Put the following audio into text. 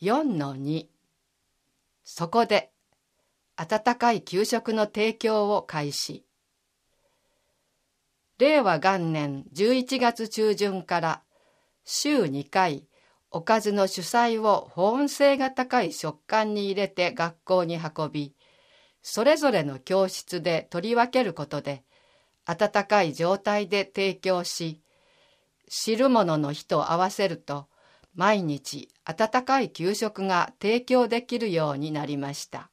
4-2。そこで温かい給食の提供を開始。令和元年11月中旬から週2回おかずの主菜を保温性が高い食缶に入れて学校に運び、それぞれの教室で取り分けることで温かい状態で提供し、汁物の日と合わせると毎日温かい給食が提供できるようになりました。